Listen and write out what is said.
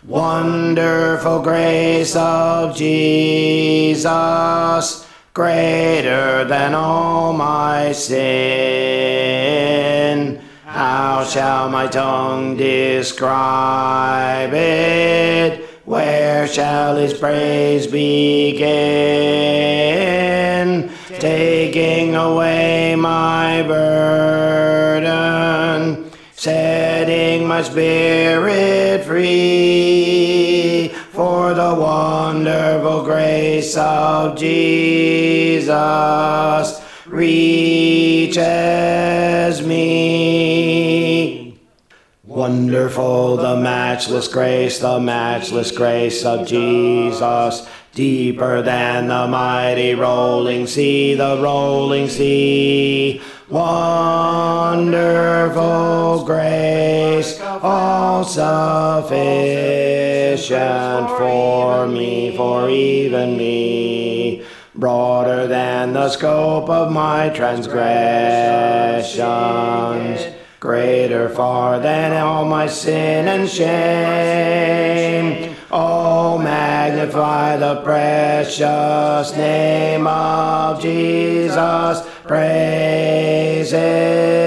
Wonderful grace of Jesus, greater than all my sin. How shall my tongue describe it? Where shall his praise begin? Taking away my burden, setting my spirit free, for the wonderful grace of Jesus reaches me. Wonderful the matchless grace of Jesus, deeper than the mighty rolling sea, the rolling sea. Wonderful grace, all sufficient for me, for even me. Broader than the scope of my transgressions, greater far than all my sin and shame. Oh, magnify the precious name of Jesus. Praise it.